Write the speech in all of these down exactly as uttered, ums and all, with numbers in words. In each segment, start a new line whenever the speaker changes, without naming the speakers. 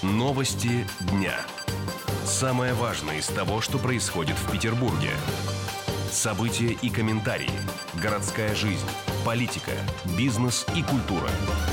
Новости дня. Самое важное из того, что происходит в Петербурге. События и комментарии. Городская жизнь, политика, бизнес и культура.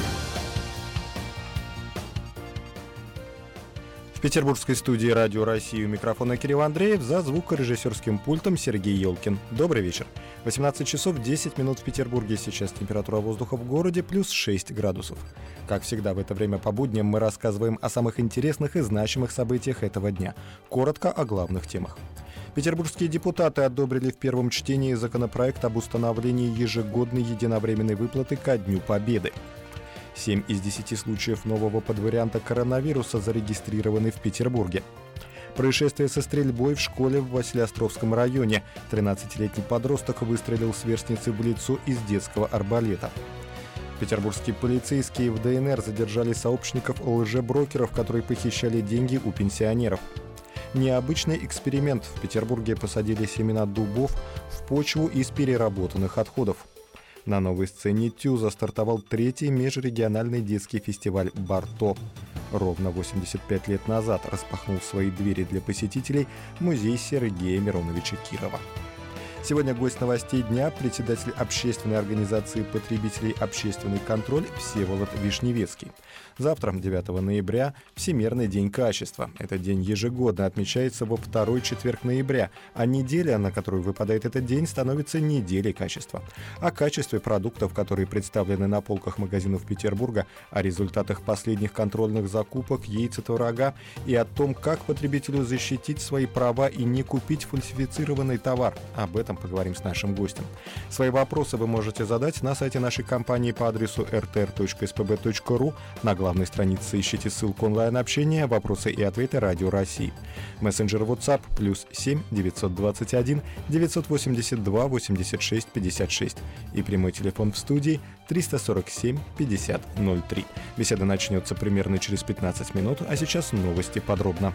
В петербургской студии «Радио России» у микрофона Кирилл Андреев, за звукорежиссерским пультом Сергей Елкин. Добрый вечер. восемнадцать часов десять минут в Петербурге. Сейчас температура воздуха в городе плюс шесть градусов. Как всегда, в это время по будням мы рассказываем о самых интересных и значимых событиях этого дня. Коротко о главных темах. Петербургские депутаты одобрили в первом чтении законопроект об установлении ежегодной единовременной выплаты ко Дню Победы. Семь из десяти случаев нового подварианта коронавируса зарегистрированы в Петербурге. Происшествие со стрельбой в школе в Василеостровском районе. тринадцатилетний подросток выстрелил сверстнице в лицо из детского арбалета. Петербургские полицейские в ДНР задержали сообщников лжеброкеров, которые похищали деньги у пенсионеров. Необычный эксперимент. В Петербурге посадили семена дубов в почву из переработанных отходов. На новой сцене ТЮЗа стартовал третий межрегиональный детский фестиваль «Барто». Ровно восемьдесят пять лет назад распахнул свои двери для посетителей музей Сергея Мироновича Кирова. Сегодня гость новостей дня – председатель общественной организации потребителей «Общественный контроль» Всеволод Вишневецкий. Завтра, девятого ноября, Всемирный день качества. Этот день ежегодно отмечается во второй четверг ноября, а неделя, на которую выпадает этот день, становится неделей качества. О качестве продуктов, которые представлены на полках магазинов Петербурга, о результатах последних контрольных закупок яиц и творога и о том, как потребителю защитить свои права и не купить фальсифицированный товар. Об этом поговорим с нашим гостем. Свои вопросы вы можете задать на сайте нашей компании по адресу эр тэ эр точка эс пэ бэ точка ру. На главной странице ищите ссылку онлайн-общения, вопросы и ответы Радио России. Мессенджер WhatsApp плюс семь девятьсот двадцать один девятьсот восемьдесят два восемьдесят шесть пятьдесят шесть и прямой телефон в студии триста сорок семь пятьдесят ноль три. Беседа начнется примерно через пятнадцать минут, а сейчас новости подробно.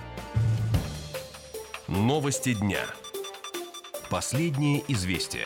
Новости дня. Последние известия.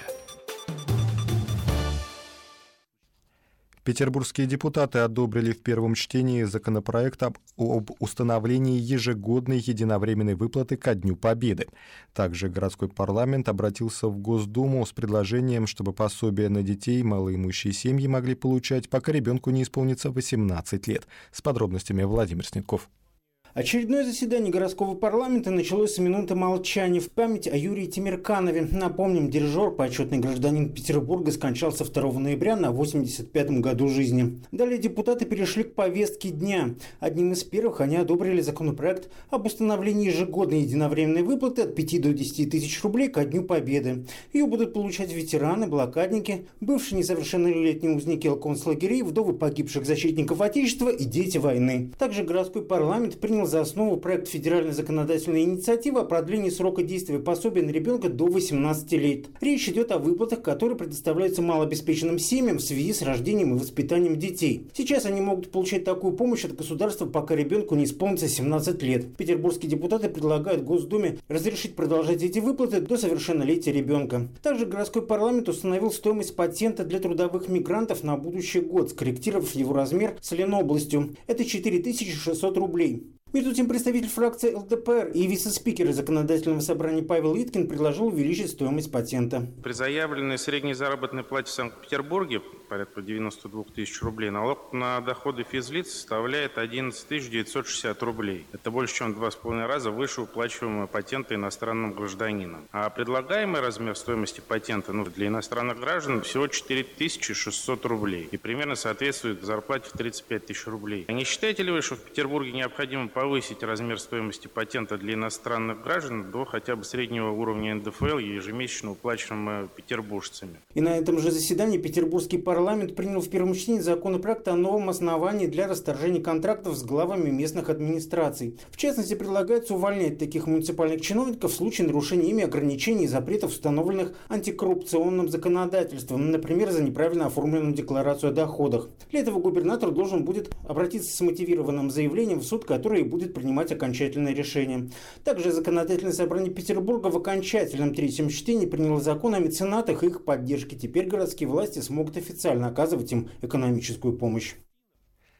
Петербургские депутаты одобрили в первом чтении законопроект об, об установлении ежегодной единовременной выплаты ко Дню Победы. Также городской парламент обратился в Госдуму с предложением, чтобы пособия на детей малоимущие семьи могли получать, пока ребенку не исполнится восемнадцать лет. С подробностями Владимир Снетков.
Очередное заседание городского парламента началось с минуты молчания в память о Юрии Темирканове. Напомним, дирижер, почетный гражданин Петербурга, скончался второго ноября на восемьдесят пятом году жизни. Далее депутаты перешли к повестке дня. Одним из первых они одобрили законопроект об установлении ежегодной единовременной выплаты от пяти до десяти тысяч рублей ко Дню Победы. Ее будут получать ветераны, блокадники, бывшие несовершеннолетние узники концлагерей, вдовы погибших защитников Отечества и дети войны. Также городской парламент принял за основу проект федеральной законодательной инициативы о продлении срока действия пособия на ребенка до восемнадцати лет. Речь идет о выплатах, которые предоставляются малообеспеченным семьям в связи с рождением и воспитанием детей. Сейчас они могут получать такую помощь от государства, пока ребенку не исполнится семнадцать лет. Петербургские депутаты предлагают Госдуме разрешить продолжать эти выплаты до совершеннолетия ребенка. Также городской парламент установил стоимость патента для трудовых мигрантов на будущий год, скорректировав его размер с Ленобластью. Это четыре тысячи шестьсот рублей. Между тем, представитель фракции эл дэ пэ эр и вице-спикер законодательного собрания Павел Иткин предложил увеличить стоимость патента.
При заявленной средней заработной плате в Санкт-Петербурге, порядка девяносто две тысячи рублей, налог на доходы физлиц составляет одиннадцать тысяч девятьсот шестьдесят рублей. Это больше, чем в два с половиной раза выше уплачиваемого патента иностранным гражданинам. А предлагаемый размер стоимости патента ну, для иностранных граждан всего четыре тысячи шестьсот рублей и примерно соответствует зарплате в тридцать пять тысяч рублей. А не считаете ли вы, что в Петербурге необходимо повысить размер стоимости патента для иностранных граждан до хотя бы среднего уровня эн дэ эф эл, ежемесячно уплачиваемого петербуржцами?
И на этом же заседании Петербургский парламент принял в первом чтении законопроект о новом основании для расторжения контрактов с главами местных администраций. В частности, предлагается увольнять таких муниципальных чиновников в случае нарушения ими ограничений и запретов, установленных антикоррупционным законодательством, например, за неправильно оформленную декларацию о доходах. Для этого губернатор должен будет обратиться с мотивированным заявлением в суд, который будет принимать окончательное решение. Также законодательное собрание Петербурга в окончательном третьем чтении приняло закон о меценатах и их поддержке. Теперь городские власти смогут официально оказывать им экономическую помощь.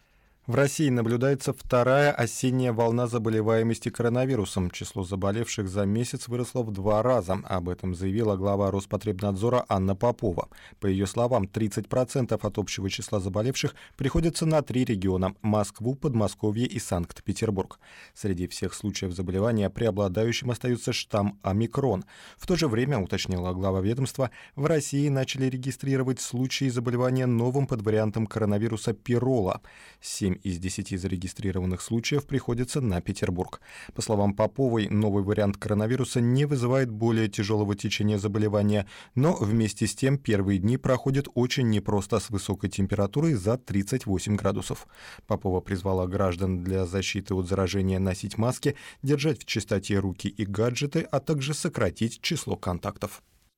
В России наблюдается вторая осенняя волна заболеваемости коронавирусом. Число заболевших за месяц выросло в два раза. Об этом заявила глава Роспотребнадзора Анна Попова. По ее словам, тридцать процентов от общего числа заболевших приходится на три региона – Москву, Подмосковье и Санкт-Петербург. Среди всех случаев заболевания преобладающим остается штамм омикрон. В то же время, уточнила глава ведомства, в России начали регистрировать случаи заболевания новым подвариантом коронавируса пирола. семь из десяти зарегистрированных случаев приходится на Петербург. По словам Поповой, новый вариант коронавируса не вызывает более тяжелого течения заболевания, но вместе с тем первые дни проходят очень непросто с высокой температурой за тридцать восемь градусов. Попова призвала граждан для защиты от заражения носить маски, держать в чистоте руки и гаджеты, а также сократить число контактов.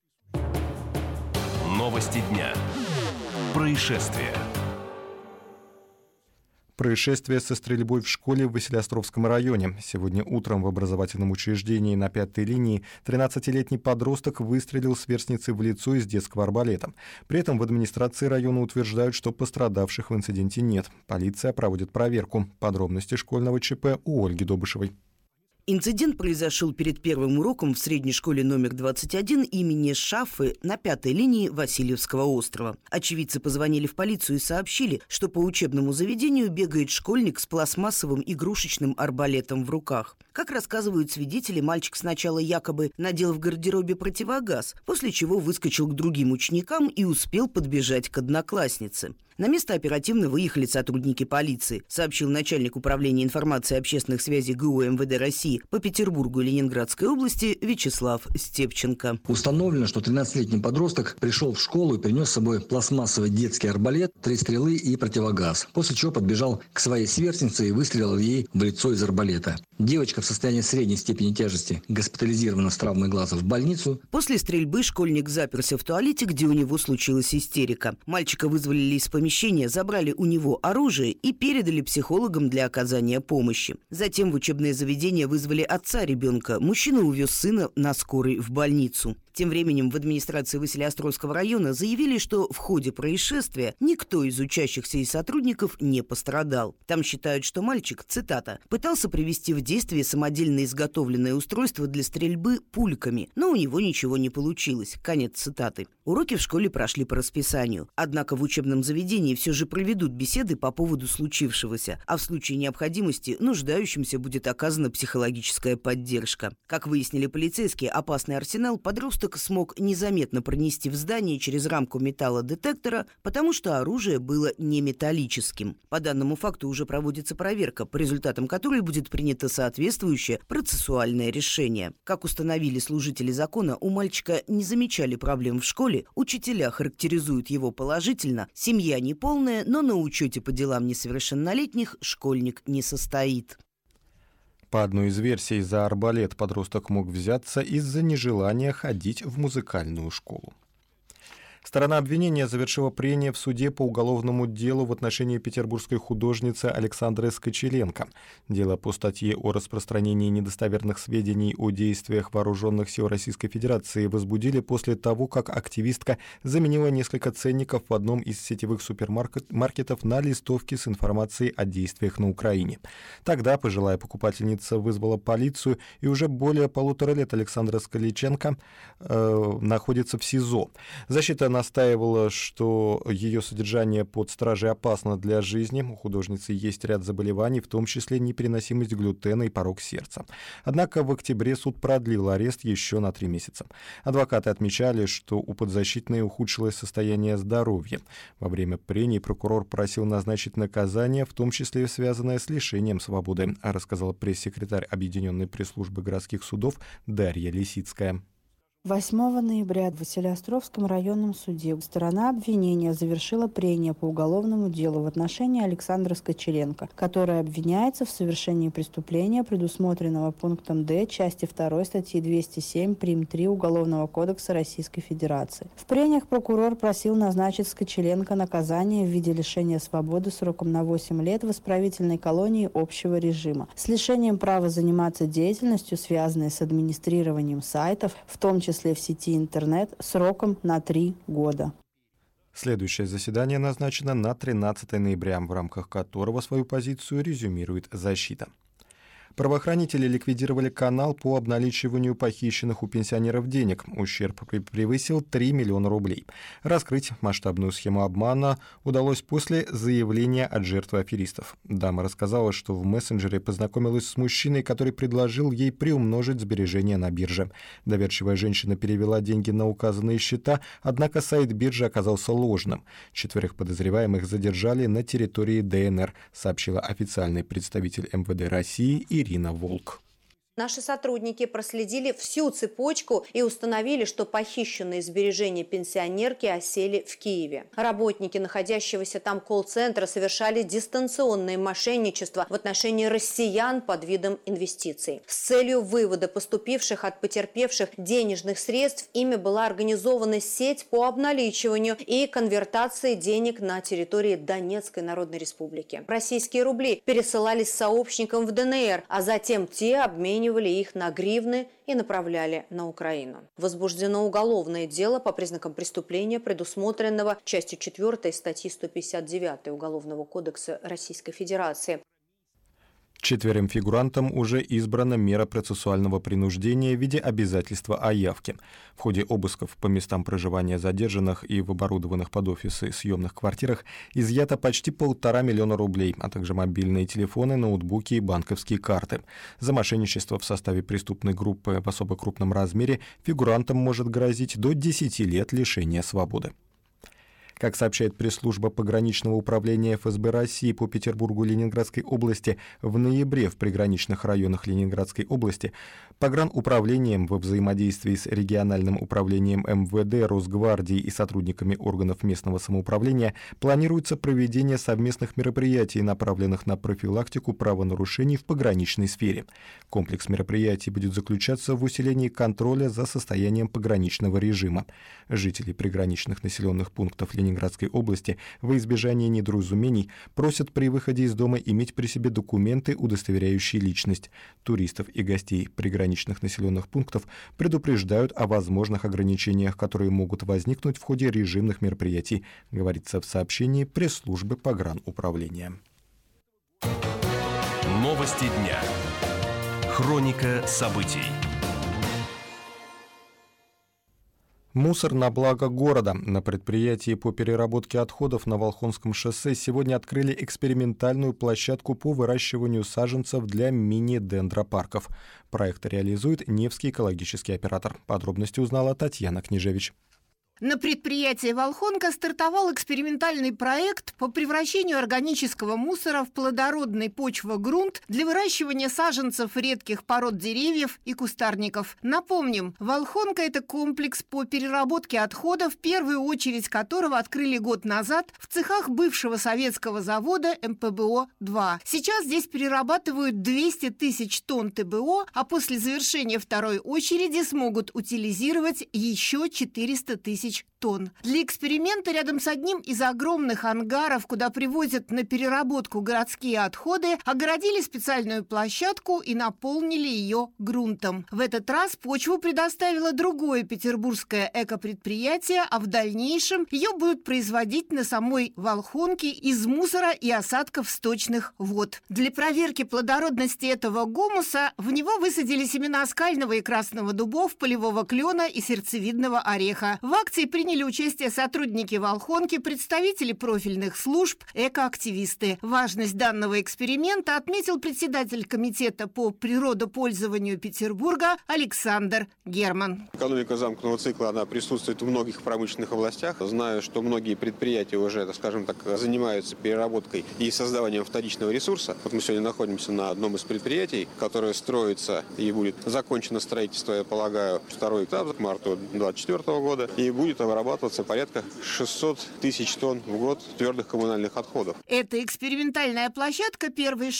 Новости дня. Происшествия.
Происшествие со стрельбой в школе в Василеостровском районе. Сегодня утром в образовательном учреждении на пятой линии тринадцатилетний подросток выстрелил сверстнице в лицо из детского арбалета. При этом в администрации района утверждают, что пострадавших в инциденте нет. Полиция проводит проверку. Подробности школьного ЧП у Ольги Добышевой.
Инцидент произошел перед первым уроком в средней школе номер двадцать один имени Шаффы на пятой линии Васильевского острова. Очевидцы позвонили в полицию и сообщили, что по учебному заведению бегает школьник с пластмассовым игрушечным арбалетом в руках. Как рассказывают свидетели, мальчик сначала якобы надел в гардеробе противогаз, после чего выскочил к другим ученикам и успел подбежать к однокласснице. На место оперативно выехали сотрудники полиции, сообщил начальник управления информации и общественных связей ГУ МВД России по Петербургу и Ленинградской области Вячеслав Степченко.
Установлено, что тринадцатилетний подросток пришел в школу и принес с собой пластмассовый детский арбалет, три стрелы и противогаз, после чего подбежал к своей сверстнице и выстрелил ей в лицо из арбалета. Девочка в состоянии средней степени тяжести госпитализирована с травмой глаза в больницу.
После стрельбы школьник заперся в туалете, где у него случилась истерика. Мальчика вызволили из помещения, забрали у него оружие и передали психологам для оказания помощи. Затем в учебное заведение вызвали отца ребенка. Мужчина увез сына на скорой в больницу. Тем временем в администрации Василеостровского района заявили, что в ходе происшествия никто из учащихся и сотрудников не пострадал. Там считают, что мальчик, цитата, пытался привести в действие самодельно изготовленное устройство для стрельбы пульками, но у него ничего не получилось. Конец цитаты. Уроки в школе прошли по расписанию. Однако в учебном заведении все же проведут беседы по поводу случившегося, а в случае необходимости нуждающимся будет оказана психологическая поддержка. Как выяснили полицейские, опасный арсенал подросток смог незаметно пронести в здание через рамку металлодетектора, потому что оружие было не металлическим. По данному факту уже проводится проверка, по результатам которой будет принято соответствующее процессуальное решение. Как установили служители закона, у мальчика не замечали проблем в школе, учителя характеризуют его положительно, семья неполная, но на учете по делам несовершеннолетних школьник не состоит.
По одной из версий, за арбалет подросток мог взяться из-за нежелания ходить в музыкальную школу. Сторона обвинения завершила прение в суде по уголовному делу в отношении петербургской художницы Александры Скочеленко. Дело по статье о распространении недостоверных сведений о действиях вооруженных сил Российской Федерации возбудили после того, как активистка заменила несколько ценников в одном из сетевых супермаркетов на листовки с информацией о действиях на Украине. Тогда пожилая покупательница вызвала полицию, и уже более полутора лет Александра Скочеленко э, находится в СИЗО. Защита настаивала, что ее содержание под стражей опасно для жизни. У художницы есть ряд заболеваний, в том числе непереносимость глютена и порок сердца. Однако в октябре суд продлил арест еще на три месяца. Адвокаты отмечали, что у подзащитной ухудшилось состояние здоровья. Во время прений прокурор просил назначить наказание, в том числе связанное с лишением свободы, рассказала пресс-секретарь Объединенной пресс-службы городских судов Дарья Лисицкая.
восьмого ноября в Василеостровском районном суде сторона обвинения завершила прение по уголовному делу в отношении Александры Скочеленко, которая обвиняется в совершении преступления, предусмотренного пунктом Д части второй статьи двести семь прим. три Уголовного кодекса Российской Федерации. В прениях прокурор просил назначить Скочеленко наказание в виде лишения свободы сроком на восемь лет в исправительной колонии общего режима с лишением права заниматься деятельностью, связанной с администрированием сайтов, в том числе в сети интернет, сроком на три года.
Следующее заседание назначено на тринадцатое ноября, в рамках которого свою позицию резюмирует защита. Правоохранители ликвидировали канал по обналичиванию похищенных у пенсионеров денег. Ущерб превысил три миллиона рублей. Раскрыть масштабную схему обмана удалось после заявления от жертвы аферистов. Дама рассказала, что в мессенджере познакомилась с мужчиной, который предложил ей приумножить сбережения на бирже. Доверчивая женщина перевела деньги на указанные счета, однако сайт биржи оказался ложным. Четверых подозреваемых задержали на территории ДНР, сообщила официальный представитель эм вэ дэ России Ирина Волк.
Наши сотрудники проследили всю цепочку и установили, что похищенные сбережения пенсионерки осели в Киеве. Работники находящегося там колл-центра совершали дистанционное мошенничество в отношении россиян под видом инвестиций. С целью вывода поступивших от потерпевших денежных средств ими была организована сеть по обналичиванию и конвертации денег на территории Донецкой Народной Республики. Российские рубли пересылались сообщникам в дэ эн эр, а затем те обменивались их на гривны и направляли на Украину. Возбуждено уголовное дело по признакам преступления, предусмотренного частью четвёртой статьи сто пятьдесят девять Уголовного кодекса Российской Федерации.
Четверым фигурантам уже избрана мера процессуального принуждения в виде обязательства о явке. В ходе обысков по местам проживания задержанных и в оборудованных под офисы съемных квартирах изъято почти полтора миллиона рублей, а также мобильные телефоны, ноутбуки и банковские карты. За мошенничество в составе преступной группы в особо крупном размере фигурантам может грозить до десяти лет лишения свободы. Как сообщает пресс-служба пограничного управления эф эс бэ России по Петербургу и Ленинградской области, в ноябре в приграничных районах Ленинградской области погрануправлением во взаимодействии с региональным управлением эм вэ дэ, Росгвардией и сотрудниками органов местного самоуправления планируется проведение совместных мероприятий, направленных на профилактику правонарушений в пограничной сфере. Комплекс мероприятий будет заключаться в усилении контроля за состоянием пограничного режима. Жители приграничных населенных пунктов Ленинградской области во избежание недоразумений просят при выходе из дома иметь при себе документы, удостоверяющие личность. Туристов и гостей приграничных населенных пунктов предупреждают о возможных ограничениях, которые могут возникнуть в ходе режимных мероприятий, говорится в сообщении пресс-службы погрануправления.
Новости дня. Хроника событий.
Мусор на благо города. На предприятии по переработке отходов на Волхонском шоссе сегодня открыли экспериментальную площадку по выращиванию саженцев для мини-дендропарков. Проект реализует Невский экологический оператор. Подробности узнала Татьяна Княжевич.
На предприятии «Волхонка» стартовал экспериментальный проект по превращению органического мусора в плодородный почвогрунт для выращивания саженцев редких пород деревьев и кустарников. Напомним, «Волхонка» – это комплекс по переработке отходов, в первую очередь которого открыли год назад в цехах бывшего советского завода эм пэ бэ о два. Сейчас здесь перерабатывают двести тысяч тонн тэ бэ о, а после завершения второй очереди смогут утилизировать еще четыреста тысяч тонн. Для эксперимента рядом с одним из огромных ангаров, куда привозят на переработку городские отходы, огородили специальную площадку и наполнили ее грунтом. В этот раз почву предоставило другое петербургское экопредприятие, а в дальнейшем ее будут производить на самой Волхонке из мусора и осадков сточных вод. Для проверки плодородности этого гумуса в него высадили семена скального и красного дубов, полевого клена и сердцевидного ореха. В акции приняли участие сотрудники Волхонки, представители профильных служб, экоактивисты. Важность данного эксперимента отметил председатель комитета по природопользованию Петербурга Александр Герман.
Экономика замкнутого цикла, она присутствует в многих промышленных областях. Знаю, что многие предприятия уже, скажем так, занимаются переработкой и создаванием вторичного ресурса. Вот мы сегодня находимся на одном из предприятий, которое строится и будет закончено строительство, я полагаю, второй этап к марту две тысячи двадцать четвёртого года. И будет вырабатываться порядка шестьсот тысяч тонн в год твердых коммунальных отходов.
Эта экспериментальная площадка – первый шаг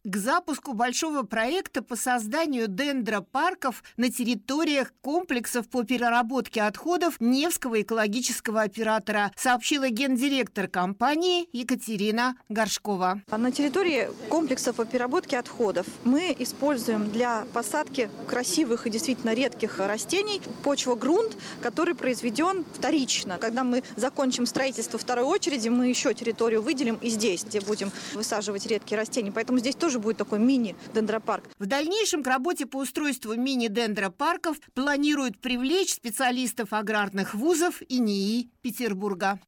к запуску большого проекта по созданию дендропарков на территориях комплексов по переработке отходов Невского экологического оператора, сообщила гендиректор компании Екатерина Горшкова.
На территории комплексов по переработке отходов мы используем для посадки красивых и действительно редких растений почва-грунт, который произведен вторично. Когда мы закончим строительство второй очереди, мы еще территорию выделим и здесь, где будем высаживать редкие растения. Поэтому здесь тоже будет такой мини-дендропарк.
В дальнейшем к работе по устройству мини-дендропарков планируют привлечь специалистов аграрных вузов и НИИ Петербурга.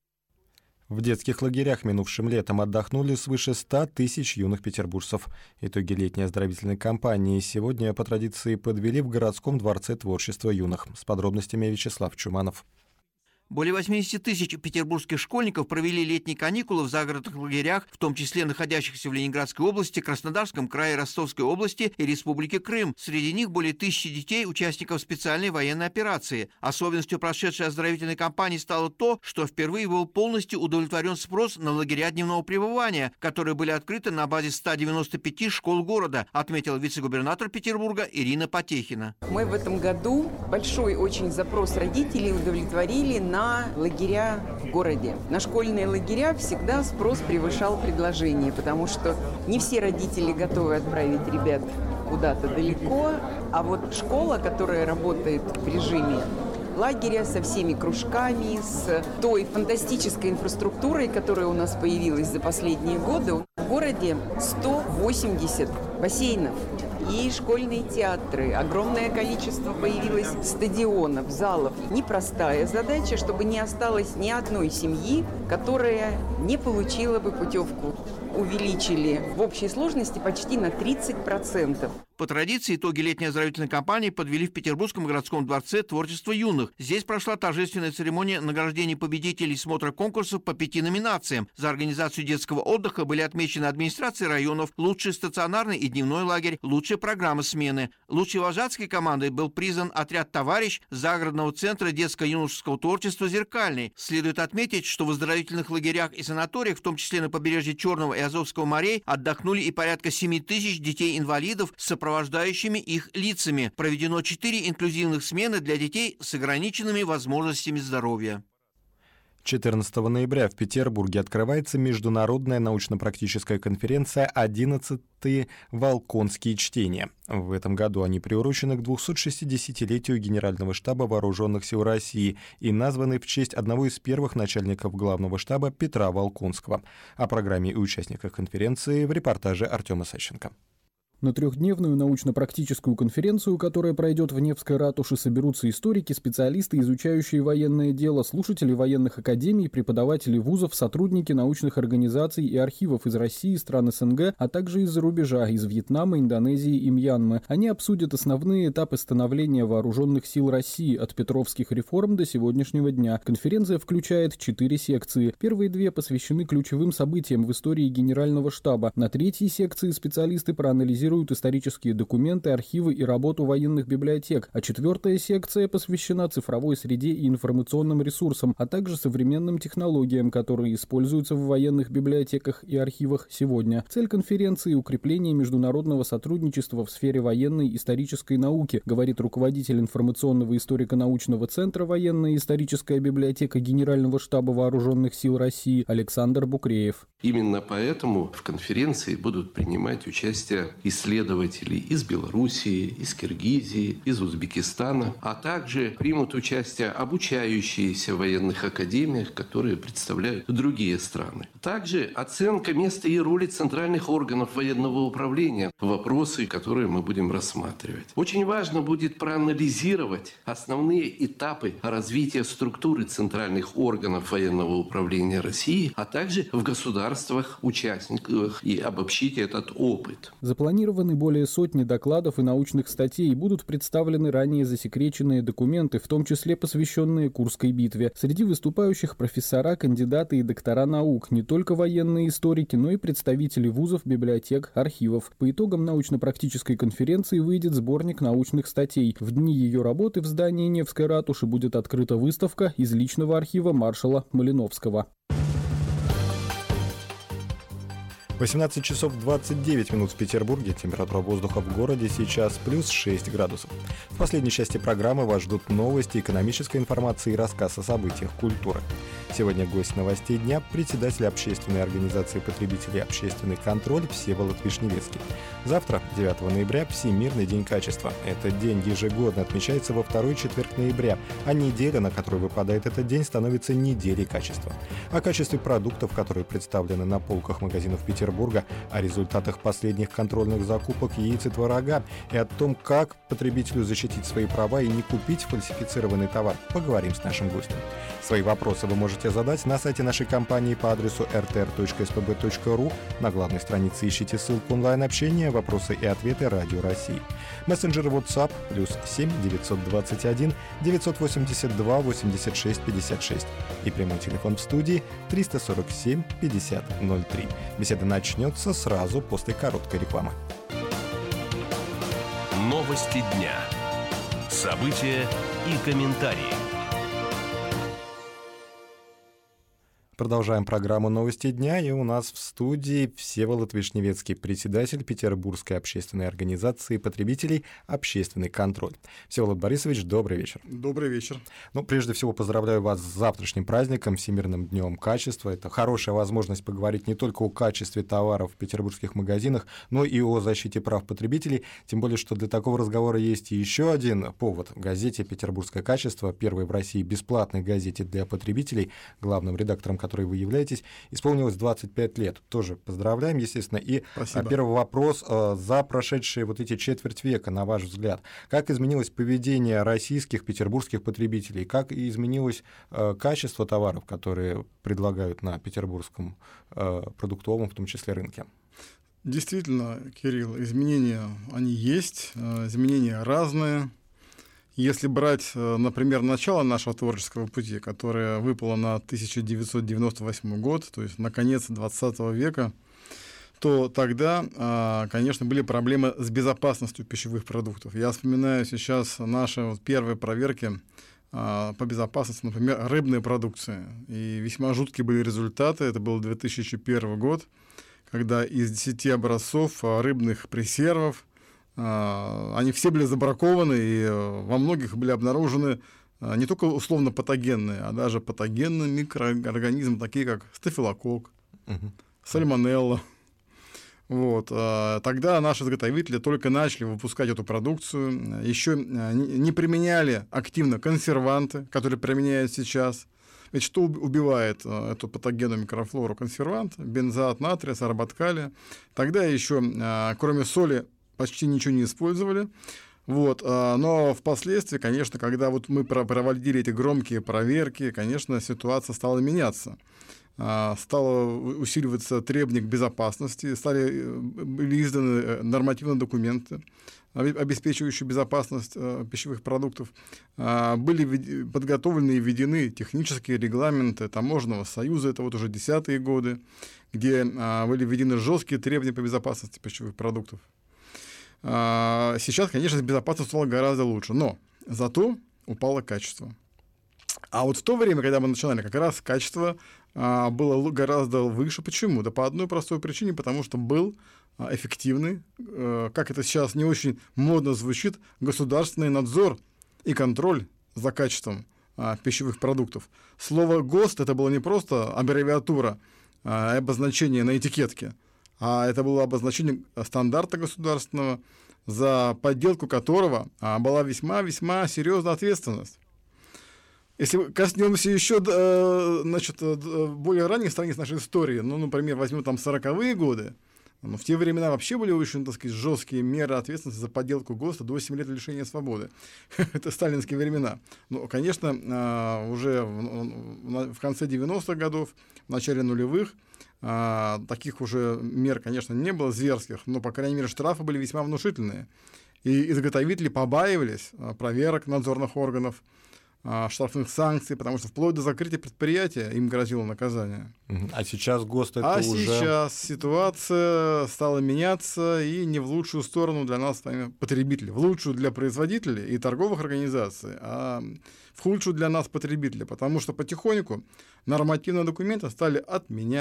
В детских лагерях минувшим летом отдохнули свыше ста тысяч юных петербуржцев. Итоги летней оздоровительной кампании сегодня по традиции подвели в городском дворце творчества юных. С подробностями Вячеслав Чуманов.
Более восьмидесяти тысяч петербургских школьников провели летние каникулы в загородных лагерях, в том числе находящихся в Ленинградской области, Краснодарском крае, Ростовской области и Республике Крым. Среди них более тысячи детей, участников специальной военной операции. Особенностью прошедшей оздоровительной кампании стало то, что впервые был полностью удовлетворен спрос на лагеря дневного пребывания, которые были открыты на базе ста девяноста пяти школ города, отметила вице-губернатор Петербурга Ирина Потехина.
Мы в этом году большой очень запрос родителей удовлетворили на на лагеря в городе. На школьные лагеря всегда спрос превышал предложение, потому что не все родители готовы отправить ребят куда-то далеко, а вот школа, которая работает в режиме лагеря со всеми кружками, с той фантастической инфраструктурой, которая у нас появилась за последние годы, в городе сто восемьдесят бассейнов и школьные театры. Огромное количество появилось стадионов, залов. Непростая задача, чтобы не осталось ни одной семьи, которая не получила бы путевку. Увеличили в общей сложности почти на тридцать процентов.
По традиции, итоги летней оздоровительной кампании подвели в Петербургском городском дворце творчества юных. Здесь прошла торжественная церемония награждения победителей смотра конкурсов по пяти номинациям. За организацию детского отдыха были отмечены администрации районов, лучший стационарный и дневной лагерь, лучшая программа смены. Лучшей вожатской командой был признан отряд «Товарищ» загородного центра детско-юношеского творчества «Зеркальный». Следует отметить, что в оздоровительных лагерях и санаториях, в том числе на побережье Черного и Азовского морей, отдохнули и порядка семи тысяч детей-инвалидов с сопровождающими их лицами. Проведено четыре инклюзивных смены для детей с ограниченными возможностями здоровья.
четырнадцатого ноября в Петербурге открывается международная научно-практическая конференция «одиннадцатые Волконские чтения». В этом году они приурочены к двухсотшестидесятилетию Генерального штаба Вооруженных сил России и названы в честь одного из первых начальников главного штаба Петра Волконского. О программе и участниках конференции в репортаже Артема Сащенко.
На трехдневную научно-практическую конференцию, которая пройдет в Невской ратуше, соберутся историки, специалисты, изучающие военное дело, слушатели военных академий, преподаватели вузов, сотрудники научных организаций и архивов из России, стран СНГ, а также из-за рубежа, из Вьетнама, Индонезии и Мьянмы. Они обсудят основные этапы становления вооруженных сил России от петровских реформ до сегодняшнего дня. Конференция включает четыре секции. Первые две посвящены ключевым событиям в истории Генерального штаба. На третьей секции специалисты проанализируют исторические документы, архивы и работу военных библиотек, а четвертая секция посвящена цифровой среде и информационным ресурсам, а также современным технологиям, которые используются в военных библиотеках и архивах сегодня. Цель конференции – укрепление международного сотрудничества в сфере военной исторической науки, говорит руководитель информационного историко-научного центра «Военная историческая библиотека Генерального штаба Вооруженных сил России» Александр Букреев.
Именно поэтому в конференции будут принимать участие исследователи из Белоруссии, из Киргизии, из Узбекистана, а также примут участие обучающиеся в военных академиях, которые представляют другие страны. Также оценка места и роли центральных органов военного управления, вопросы, которые мы будем рассматривать. Очень важно будет проанализировать основные этапы развития структуры центральных органов военного управления России, а также в государствах-участниках и обобщить этот опыт.
Запланированы более сотни докладов и научных статей, будут представлены ранее засекреченные документы, в том числе посвященные Курской битве. Среди выступающих профессора, кандидаты и доктора наук, не только военные историки, но и представители вузов, библиотек, архивов. По итогам научно-практической конференции выйдет сборник научных статей. В дни ее работы в здании Невской ратуши будет открыта выставка из личного архива маршала Малиновского.
восемнадцать часов двадцать девять минут в Петербурге. Температура воздуха в городе сейчас плюс шесть градусов. В последней части программы вас ждут новости, экономическая информация и рассказ о событиях культуры. Сегодня гость новостей дня – председатель общественной организации потребителей «Общественный контроль» Всеволод Вишневецкий. Завтра, девятого ноября, Всемирный день качества. Этот день ежегодно отмечается во второй четверг ноября, а неделя, на которую выпадает этот день, становится неделей качества. О качестве продуктов, которые представлены на полках магазинов Петербурга, о результатах последних контрольных закупок яиц и творога и о том, как потребителю защитить свои права и не купить фальсифицированный товар, поговорим с нашим гостем. Свои вопросы вы можете задать на сайте нашей компании по адресу эр тэ эр точка эс пэ бэ точка ру. На главной странице ищите ссылку онлайн-общения, вопросы и ответы Радио России. Мессенджер WhatsApp плюс семь девятьсот двадцать один девятьсот восемьдесят два восемьдесят шесть пятьдесят шесть и прямой телефон в студии триста сорок семь пятьдесят ноль три. Беседа начнется сразу после короткой рекламы.
Новости дня. События и комментарии.
Продолжаем программу «Новости дня», и у нас в студии Всеволод Вишневецкий, председатель Петербургской общественной организации потребителей «Общественный контроль». Всеволод Борисович, добрый вечер.
Добрый вечер.
Ну, прежде всего, поздравляю вас с завтрашним праздником, Всемирным днем качества. Это хорошая возможность поговорить не только о качестве товаров в петербургских магазинах, но и о защите прав потребителей, тем более, что для такого разговора есть еще один повод. В газете «Петербургское качество», первой в России бесплатной газете для потребителей, главным редактором которой вы являетесь, исполнилось двадцать пять лет. Тоже поздравляем, естественно. И Спасибо. Первый вопрос. За прошедшие вот эти четверть века, на ваш взгляд, как изменилось поведение российских, петербургских потребителей? Как изменилось качество товаров, которые предлагают на петербургском продуктовом, в том числе, рынке?
Действительно, Кирилл, изменения, они есть, изменения разные. Если брать, например, начало нашего творческого пути, которое выпало на тысяча девятьсот девяносто восьмой год, то есть на конец двадцатого века, то тогда, конечно, были проблемы с безопасностью пищевых продуктов. Я вспоминаю сейчас наши вот первые проверки по безопасности, например, рыбной продукции. И весьма жуткие были результаты. Это был две тысячи первый год, когда из десяти образцов рыбных пресервов они все были забракованы, и во многих были обнаружены не только условно патогенные, а даже патогенные микроорганизмы, такие как стафилококк, угу. сальмонелла. Вот. Тогда наши изготовители только начали выпускать эту продукцию, еще не применяли активно консерванты, которые применяют сейчас. Ведь что убивает эту патогенную микрофлору? Консервант, бензоат натрия, сорбат калия. Тогда еще, кроме соли, почти ничего не использовали. Вот. Но впоследствии, конечно, когда вот мы проводили эти громкие проверки, конечно, ситуация стала меняться. Стало усиливаться требования к безопасности, стали, были изданы нормативные документы, обеспечивающие безопасность пищевых продуктов. Были подготовлены и введены технические регламенты Таможенного союза, это вот уже десятые годы, где были введены жесткие требования по безопасности пищевых продуктов. Сейчас, конечно, безопасность стала гораздо лучше, но зато упало качество. А вот в то время, когда мы начинали, как раз качество а, было гораздо выше. Почему? Да по одной простой причине, потому что был а, эффективный, а, как это сейчас не очень модно звучит, государственный надзор и контроль за качеством а, пищевых продуктов. Слово ГОСТ — это было не просто аббревиатура, а, обозначение на этикетке, а это было обозначение стандарта государственного, за подделку которого а, была весьма-весьма серьезная ответственность. Если коснемся еще значит, более ранних страниц нашей истории, ну, например, возьмем там сороковые годы, ну, в те времена вообще были очень, так сказать, жесткие меры ответственности за подделку ГОСТа до семи лет лишения свободы. Это сталинские времена. Ну, конечно, уже в конце девяностых годов, в начале нулевых, таких уже мер, конечно, не было зверских, но, по крайней мере, штрафы были весьма внушительные. И изготовители побаивались проверок надзорных органов, штрафных санкций, потому что вплоть до закрытия предприятия им грозило наказание.
А сейчас ГОСТ это
а
уже...
А сейчас ситуация стала меняться, и не в лучшую сторону для нас, потребителей. В лучшую для производителей и торговых организаций, а в худшую для нас, потребителей. Потому что потихоньку нормативные документы стали отменять,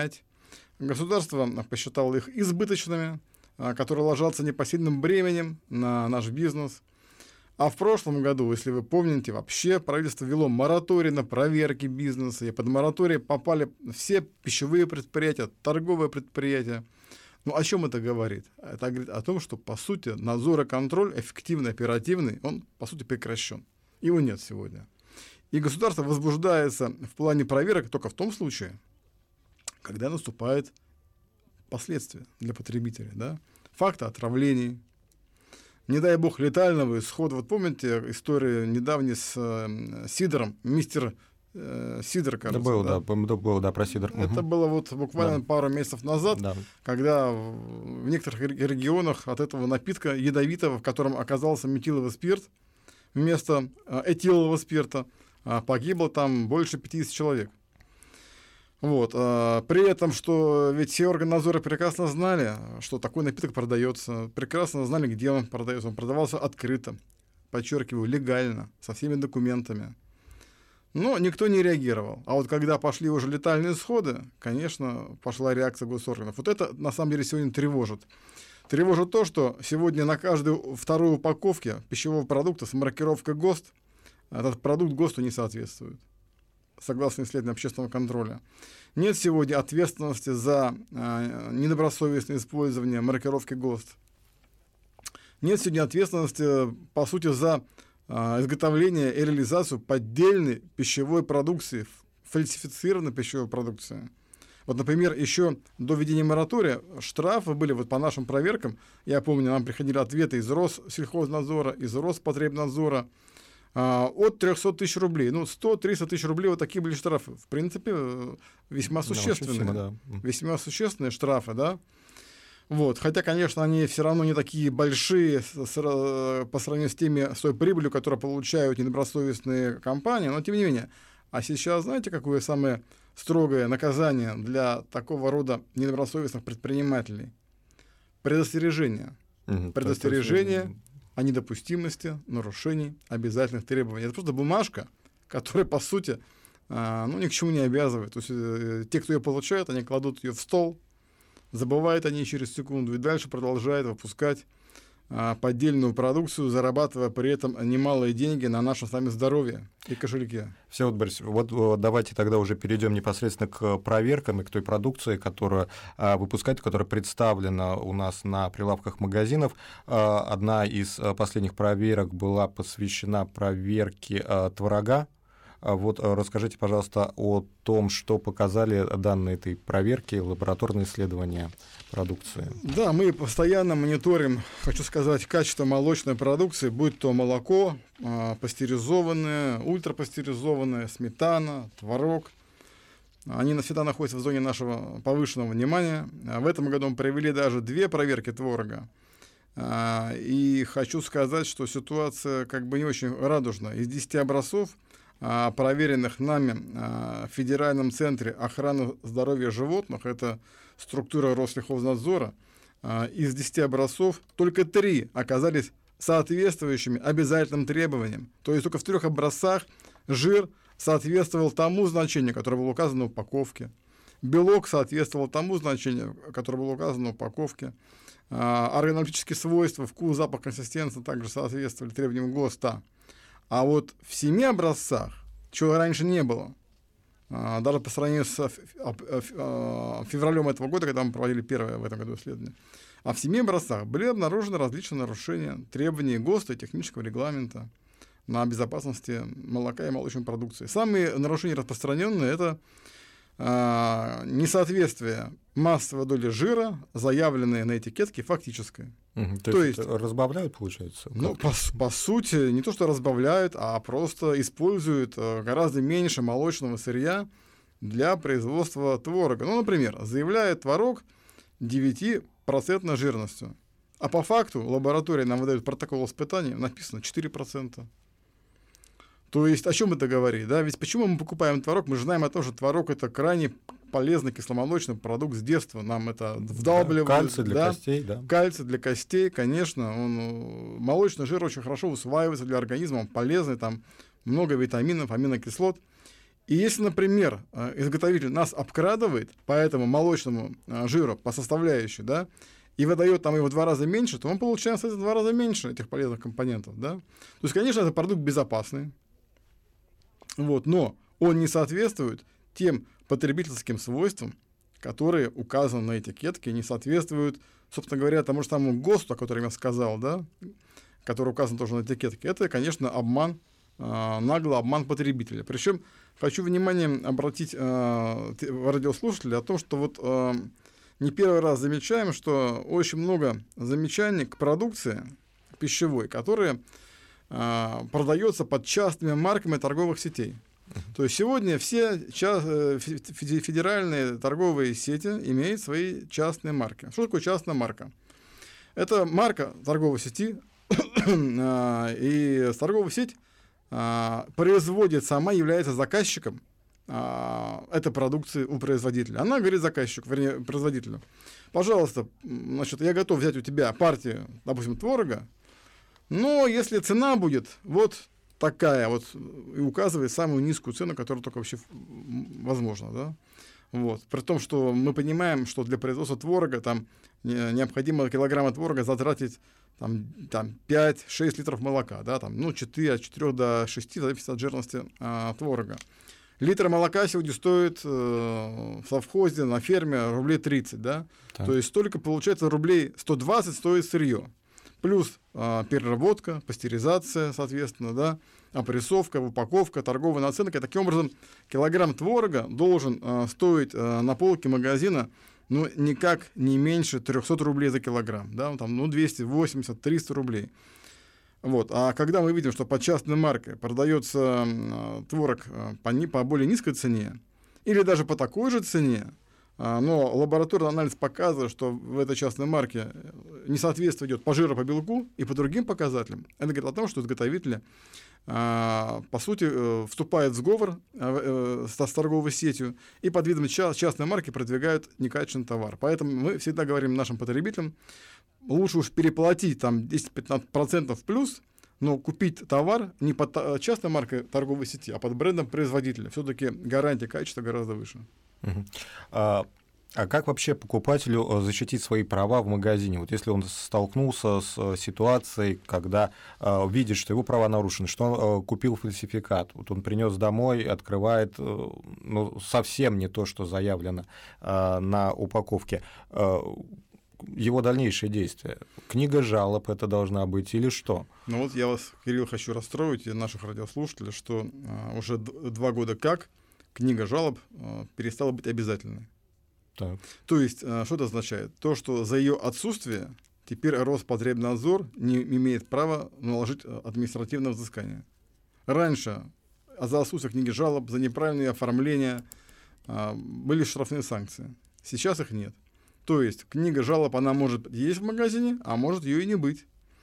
Государство посчитало их избыточными, которые ложатся непосильным бременем на наш бизнес. А в прошлом году, если вы помните, вообще правительство ввело мораторий на проверки бизнеса, и под мораторий попали все пищевые предприятия, торговые предприятия. Ну, о чем это говорит? Это говорит о том, что, по сути, надзор и контроль эффективный, оперативный, он, по сути, прекращен. Его нет сегодня. И государство возбуждается в плане проверок только в том случае, когда наступают последствия для потребителя. Да? Факты отравлений, не дай бог, летального исхода. Вот помните историю недавней с э, Сидором, мистер э, Сидор, кажется.
Да, было,
да?
Да, было, да, про Сидор.
Это угу. было вот буквально да. пару месяцев назад, да. когда в некоторых регионах от этого напитка ядовитого, в котором оказался метиловый спирт, вместо э, этилового спирта, э, погибло там больше пятьдесят человек. Вот. А, при этом, что ведь все органы надзора прекрасно знали, что такой напиток продается, прекрасно знали, где он продается. Он продавался открыто, подчеркиваю, легально, со всеми документами. Но никто не реагировал. А вот когда пошли уже летальные исходы, конечно, пошла реакция госорганов. Вот это, на самом деле, сегодня тревожит. Тревожит то, что сегодня на каждой второй упаковке пищевого продукта с маркировкой ГОСТ этот продукт ГОСТу не соответствует, согласно исследованию общественного контроля. Нет сегодня ответственности за э, недобросовестное использование маркировки ГОСТ. Нет сегодня ответственности, по сути, за э, изготовление и реализацию поддельной пищевой продукции, фальсифицированной пищевой продукции. Вот, например, еще до введения моратория штрафы были, вот по нашим проверкам, я помню, нам приходили ответы из Россельхознадзора, из Роспотребнадзора, от трехсот тысяч рублей. Ну, сто-триста тысяч рублей, вот такие были штрафы. В принципе, весьма существенные. Да, да. Весьма существенные штрафы, да. Вот. Хотя, конечно, они все равно не такие большие с, с, по сравнению с теми, с той прибылью, которую получают недобросовестные компании, но тем не менее. А сейчас, знаете, какое самое строгое наказание для такого рода недобросовестных предпринимателей? Предостережение. Угу, Предостережение о недопустимости нарушений обязательных требований. Это просто бумажка, которая, по сути, а, ну, ни к чему не обязывает. То есть э, те, кто ее получает, они кладут ее в стол, забывают они через секунду и дальше продолжают выпускать а, поддельную продукцию, зарабатывая при этом немалые деньги на нашем с вами здоровье и кошельке.
Всеволод Борисович, вот, вот давайте тогда уже перейдем непосредственно к проверкам и к той продукции, которую а, выпускают, которая представлена у нас на прилавках магазинов. А, одна из а, последних проверок была посвящена проверке а, творога. А вот а, расскажите, пожалуйста, о том, что показали данные этой проверки, лабораторные исследования продукции.
Да, мы постоянно мониторим, хочу сказать, качество молочной продукции, будь то молоко, пастеризованное, ультрапастеризованное, сметана, творог. Они всегда находятся в зоне нашего повышенного внимания. В этом году мы провели даже две проверки творога. И хочу сказать, что ситуация как бы не очень радужная. Из десяти образцов, проверенных нами в Федеральном центре охраны здоровья животных, это структура Россельхознадзора, из десяти образцов только три оказались соответствующими обязательным требованиям. То есть только в трех образцах жир соответствовал тому значению, которое было указано в упаковке. Белок соответствовал тому значению, которое было указано в упаковке. Органолептические свойства, вкус, запах, консистенция также соответствовали требованиям ГОСТа. А вот в семи образцах, чего раньше не было, даже по сравнению с февралем этого года, когда мы проводили первое в этом году исследование, а в семи образцах были обнаружены различные нарушения требований ГОСТа и технического регламента на безопасности молока и молочной продукции. Самые нарушения распространенные — это а, несоответствие массовой доли жира, заявленной на этикетке, фактической.
Угу, то, то есть, есть разбавляют, получается?
Ну, по, по сути, не то что разбавляют, а просто используют гораздо меньше молочного сырья для производства творога. Ну, например, заявляет творог девять процентов жирностью, а по факту лаборатория нам выдает протокол испытаний, написано четыре процента. То есть о чем это говорит? Да? Ведь почему мы покупаем творог? Мы же знаем о том, что творог — это крайне полезный кисломолочный продукт с детства. Нам это вдалбливают.
Да, кальций для
да?
костей, да.
Кальций для костей, конечно. Он, молочный жир очень хорошо усваивается для организма, он полезный, там много витаминов, аминокислот. И если, например, изготовитель нас обкрадывает по этому молочному жиру, по составляющей, да, и выдает там его в два раза меньше, то он получает, кстати, в два раза меньше этих полезных компонентов. Да? То есть, конечно, это продукт безопасный, вот, но он не соответствует тем потребительским свойствам, которые указаны на этикетке, не соответствуют, собственно говоря, тому же самому ГОСТу, о котором я сказал, да, который указан тоже на этикетке. Это, конечно, обман, э, наглый обман потребителя. Причем хочу внимание обратить э, радиослушателей о том, что вот э, не первый раз замечаем, что очень много замечаний к продукции пищевой, которая э, продается под частными марками торговых сетей. То есть сегодня все ча- федеральные торговые сети имеют свои частные марки. Что такое частная марка? Это марка торговой сети, и торговая сеть производит сама, является заказчиком этой продукции у производителя. Она говорит заказчику, вернее, производителю: пожалуйста, значит, я готов взять у тебя партию, допустим, творога, но если цена будет вот такая вот, и указывает самую низкую цену, которая только вообще возможна, да? Вот. При том, что мы понимаем, что для производства творога там необходимо килограмма творога затратить там, там пять-шесть литров молока, да, там, ну, четыре, от четырёх до шести, в зависимости от жирности а, творога. Литр молока сегодня стоит э, в совхозе на ферме рублей тридцать, да? Так. То есть столько, получается, рублей сто двадцать стоит сырье. Плюс э, переработка, пастеризация, соответственно, да, опрессовка, упаковка, торговая наценка. Таким образом, килограмм творога должен э, стоить э, на полке магазина, ну, никак не меньше трехсот рублей за килограмм, да, там, ну, двести восемьдесят - триста рублей. Вот. А когда мы видим, что под частной маркой продается э, творог э, по, не, по более низкой цене, или даже по такой же цене, но лабораторный анализ показывает, что в этой частной марке несоответствие идет по жиру, по белку и по другим показателям. Это говорит о том, что изготовители, по сути, вступают в сговор с торговой сетью и под видом частной марки продвигают некачественный товар. Поэтому мы всегда говорим нашим потребителям: лучше уж переплатить там десять-пятнадцать процентов плюс, но купить товар не под частной маркой торговой сети, а под брендом производителя. Все-таки гарантия качества гораздо выше.
Uh-huh. А, а как вообще покупателю защитить свои права в магазине? Вот если он столкнулся с ситуацией, когда а, видит, что его права нарушены, что он а, купил фальсификат, вот он принес домой, открывает, а, ну, совсем не то, что заявлено а, на упаковке, а, его дальнейшие действия? Книга жалоб это должна быть или что?
Ну вот я вас, Кирилл, хочу расстроить и наших радиослушателей, что а, уже д- два года как книга жалоб э, перестала быть обязательной. Так. То есть, э, что это означает? То, что за ее отсутствие теперь Роспотребнадзор не имеет права наложить административное взыскание. Раньше за отсутствие книги жалоб, за неправильное оформление э, были штрафные санкции. Сейчас их нет. То есть, книга жалоб, она может есть в магазине, а может ее и не быть.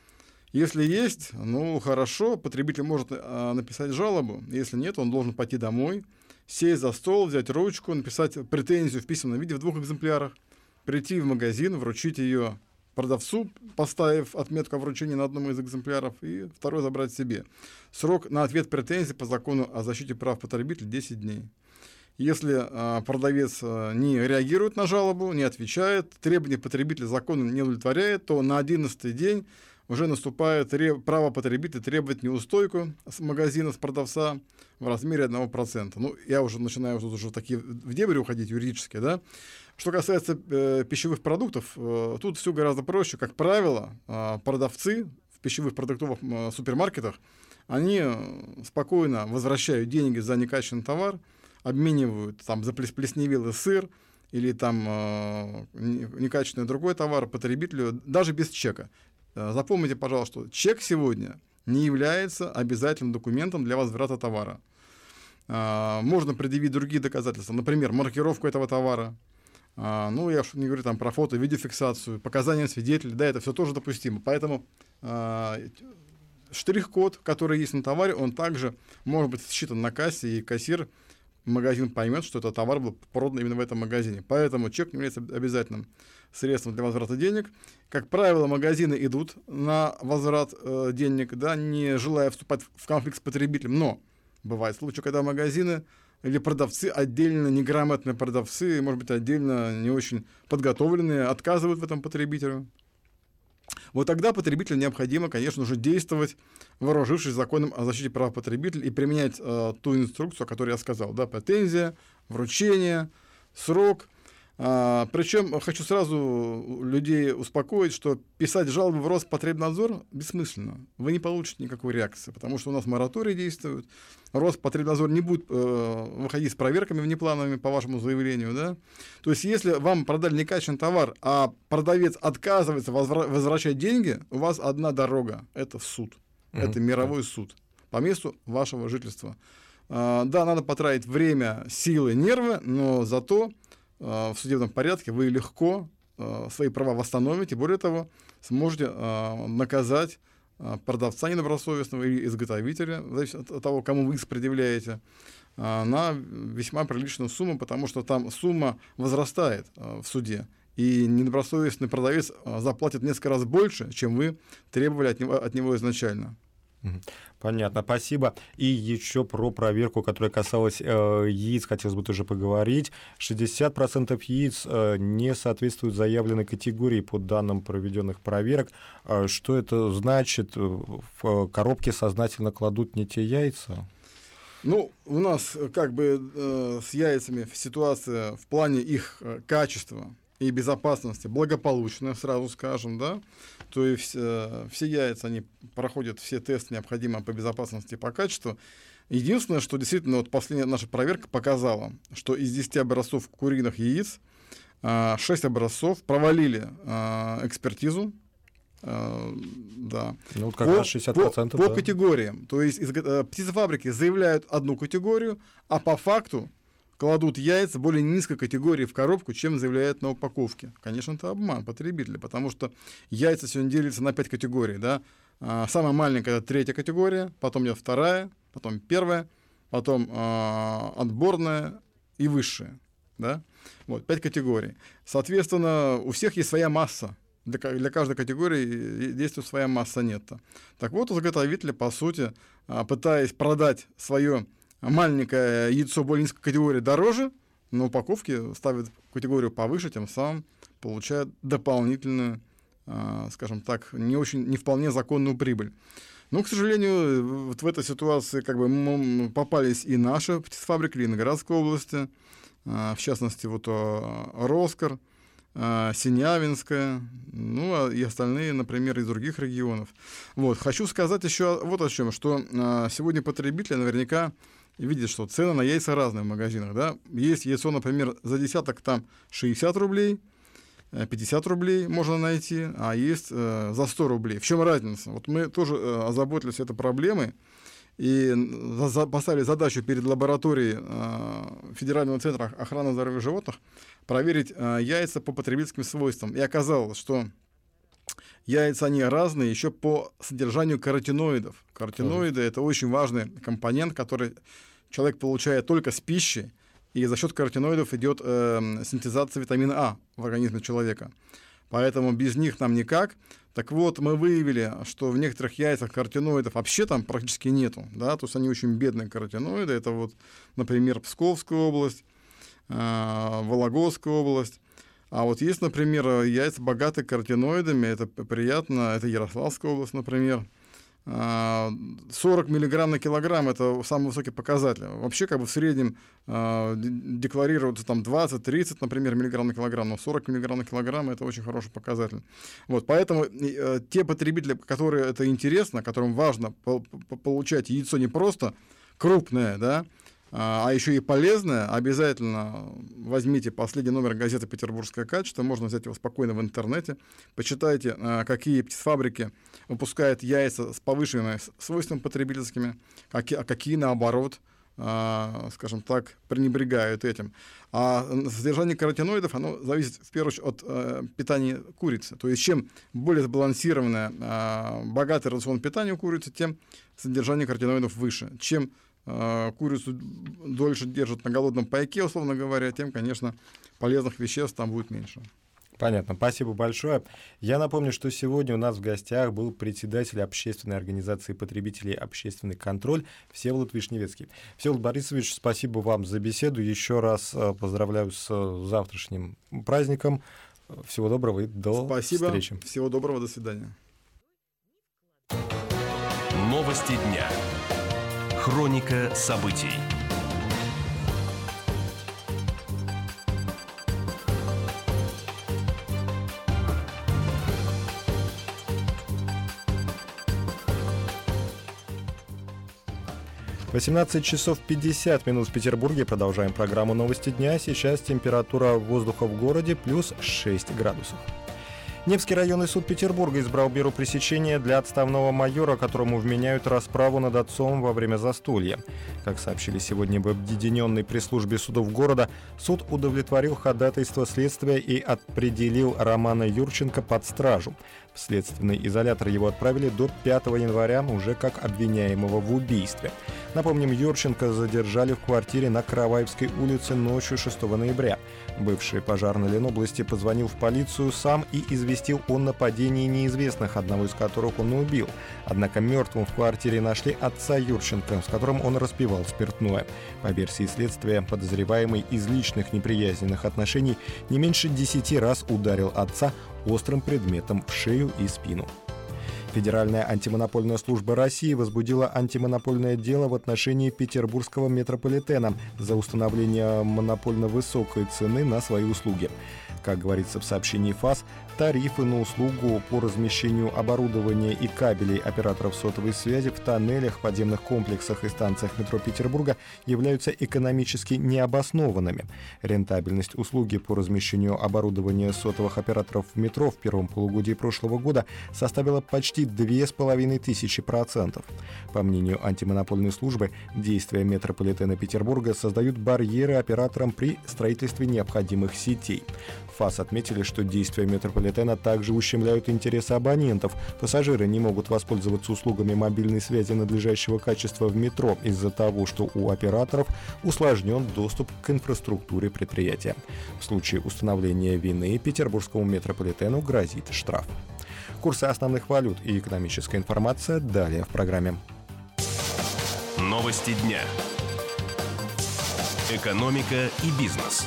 Если есть, ну хорошо, потребитель может э, написать жалобу. Если нет, он должен пойти домой, сесть за стол, взять ручку, написать претензию в письменном виде в двух экземплярах, прийти в магазин, вручить ее продавцу, поставив отметку о вручении на одном из экземпляров, и второй забрать себе. Срок на ответ претензий по закону о защите прав потребителя десять дней. Если а, продавец а, не реагирует на жалобу, не отвечает, требования потребителя закону не удовлетворяет, то на одиннадцатый день уже наступает треб... право потребителя требовать неустойку с магазина, с продавца в размере одного процента. Ну, я уже начинаю тут уже в такие в дебри уходить юридически, да. Что касается э, пищевых продуктов, э, тут все гораздо проще. Как правило, э, продавцы в пищевых продуктовых э, супермаркетах, они э, спокойно возвращают деньги за некачественный товар, обменивают там за плесневелый сыр или там э, некачественный другой товар потребителю, даже без чека. Запомните, пожалуйста, что чек сегодня не является обязательным документом для возврата товара. А, можно предъявить другие доказательства, например, маркировку этого товара. А, ну, я не говорю там про фото, видеофиксацию, показания свидетелей, да, это все тоже допустимо. Поэтому а, штрих-код, который есть на товаре, он также может быть считан на кассе, и кассир, магазин поймет, что этот товар был продан именно в этом магазине. Поэтому чек не является обязательным средством для возврата денег. Как правило, магазины идут на возврат э, денег, да, не желая вступать в конфликт с потребителем. Но бывают случаи, когда магазины или продавцы, отдельно неграмотные продавцы, может быть, отдельно не очень подготовленные, отказывают в этом потребителю. Вот тогда потребителю необходимо, конечно, уже действовать, вооружившись законом о защите прав потребителя, и применять э, ту инструкцию, о которой я сказал, да, претензия, вручение, срок. А, причем хочу сразу людей успокоить, что писать жалобы в Роспотребнадзор бессмысленно. Вы не получите никакой реакции, потому что у нас мораторий действует. Роспотребнадзор не будет э, выходить с проверками внеплановыми по вашему заявлению. Да? То есть если вам продали некачественный товар, а продавец отказывается возвра- возвращать деньги, у вас одна дорога – это в суд. Mm-hmm. Это мировой суд по месту вашего жительства. А, да, надо потратить время, силы, нервы, но зато в судебном порядке вы легко э, свои права восстановите, более того, сможете э, наказать э, продавца недобросовестного или изготовителя, зависит от того, кому вы иск предъявляете, э, на весьма приличную сумму, потому что там сумма возрастает э, в суде, и недобросовестный продавец э, заплатит несколько раз больше, чем вы требовали от него, от него изначально.
Понятно, спасибо. И еще про проверку, которая касалась э, яиц, хотелось бы тоже поговорить. шестьдесят процентов яиц э, не соответствуют заявленной категории по данным проведенных проверок. Э, что это значит? В коробке сознательно кладут не те яйца?
Ну, у нас как бы э, с яйцами ситуация в плане их э, качества и безопасности благополучная, сразу скажем, да. То есть э, все яйца, они проходят все тесты, необходимые по безопасности и по качеству. Единственное, что действительно вот последняя наша проверка показала, что из десяти образцов куриных яиц э, шесть образцов провалили э, экспертизу. Э, да.
Ну, вот как
по,
раз шестьдесят процентов.
По,
да.
по категориям. То есть из, э, птицефабрики заявляют одну категорию, а по факту кладут яйца более низкой категории в коробку, чем заявляют на упаковке. Конечно, это обман потребителя, потому что яйца сегодня делятся на пять категорий. Да? А, самая маленькая — это третья категория, потом идет вторая, потом первая, потом а, отборная и высшая. Да? Вот, пять категорий. Соответственно, у всех есть своя масса. Для, для каждой категории действует своя масса нетто. Так вот, у заготовителя, по сути, пытаясь продать свое маленькое яйцо более низкой категории дороже, на упаковке ставят категорию повыше, тем самым получают дополнительную, э, скажем так, не очень, не вполне законную прибыль. Но, к сожалению, вот в этой ситуации как бы мы попались и наши птицефабрики Ленинградской области, э, в частности, вот э, Роскар, э, Синявинская, ну и остальные, например, из других регионов. Вот. Хочу сказать еще вот о чем, что э, сегодня потребители наверняка видят, что цены на яйца разные в магазинах. Да? Есть яйцо, например, за десяток там шестьдесят рублей, пятьдесят рублей можно найти, а есть э, за сто рублей. В чем разница? Вот мы тоже э, озаботились этой проблемой и за, за, поставили задачу перед лабораторией э, Федерального центра охраны здоровья животных проверить э, яйца по потребительским свойствам. И оказалось, что яйца, они разные еще по содержанию каротиноидов. Каротиноиды — это очень важный компонент, который человек получает только с пищей, и за счет каротиноидов идет э, синтезация витамина А в организме человека. Поэтому без них нам никак. Так вот, мы выявили, что в некоторых яйцах каротиноидов вообще там практически нету. Да? То есть они очень бедные каротиноиды. Это вот, например, Псковская область, э, Вологодская область. А вот есть, например, яйца, богатые каротиноидами, это приятно, это Ярославская область, например. сорок миллиграмм на килограмм — это самый высокий показатель. Вообще, как бы в среднем э, декларируется там двадцать-тридцать, например, миллиграмм на килограмм, но сорок миллиграмм на килограмм — это очень хороший показатель. Вот, поэтому э, те потребители, которые это интересно, которым важно по- по- получать яйцо не просто крупное, да, а еще и полезное, обязательно возьмите последний номер газеты «Петербургское качество», можно взять его спокойно в интернете, почитайте, какие птицефабрики выпускают яйца с повышенными свойствами потребительскими, а какие, наоборот, скажем так, пренебрегают этим. А содержание каротиноидов, оно зависит в первую очередь от питания курицы. То есть чем более сбалансированное, богатый рацион питания у курицы, тем содержание каротиноидов выше. Чем курицу дольше держат на голодном пайке, условно говоря, тем, конечно, полезных веществ там будет меньше.
Понятно, спасибо большое. Я напомню, что сегодня у нас в гостях был председатель общественной организации потребителей «Общественный контроль» Всеволод Вишневецкий. Всеволод Борисович, спасибо вам за беседу. Еще раз поздравляю с завтрашним праздником. Всего доброго и до
спасибо.
встречи.
Всего доброго, до свидания.
Новости дня. Хроника событий.
восемнадцать часов пятьдесят минут в Петербурге. Продолжаем программу «Новости дня». Сейчас температура воздуха в городе плюс шесть градусов. Невский районный суд Петербурга избрал меру пресечения для отставного майора, которому вменяют расправу над отцом во время застолья. Как сообщили сегодня в объединенной пресс-службе судов города, суд удовлетворил ходатайство следствия и определил Романа Юрченко под стражу. В следственный изолятор его отправили до пятого января уже как обвиняемого в убийстве. Напомним, Юрченко задержали в квартире на Караваевской улице ночью шестого ноября. Бывший пожарный Ленобласти позвонил в полицию сам и известил о нападении неизвестных, одного из которых он убил. Однако мертвым в квартире нашли отца Юрченко, с которым он распивал спиртное. По версии следствия, подозреваемый из личных неприязненных отношений не меньше десяти раз ударил отца острым предметом в шею и спину. Федеральная антимонопольная служба России возбудила антимонопольное дело в отношении петербургского метрополитена за установление монопольно высокой цены на свои услуги. Как говорится в сообщении ФАС, тарифы на услугу по размещению оборудования и кабелей операторов сотовой связи в тоннелях, подземных комплексах и станциях метро Петербурга являются экономически необоснованными. Рентабельность услуги по размещению оборудования сотовых операторов в метро в первом полугодии прошлого года составила почти две с половиной тысячи процентов. По мнению антимонопольной службы, действия метрополитена Петербурга создают барьеры операторам при строительстве необходимых сетей. ФАС отметили, что действия метрополитена также ущемляют интересы абонентов. Пассажиры не могут воспользоваться услугами мобильной связи надлежащего качества в метро из-за того, что у операторов усложнен доступ к инфраструктуре предприятия. В случае установления вины петербургскому метрополитену грозит штраф. Курсы основных валют и экономическая информация далее в программе.
Новости дня. Экономика и бизнес.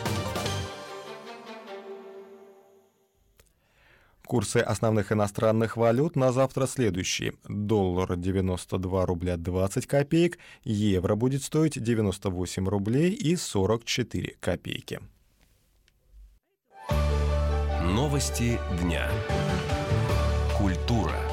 Курсы основных иностранных валют на завтра следующие. Доллар девяносто два рубля двадцать копеек, евро будет стоить девяносто восемь рублей и сорок четыре копейки.
Новости дня. Культура.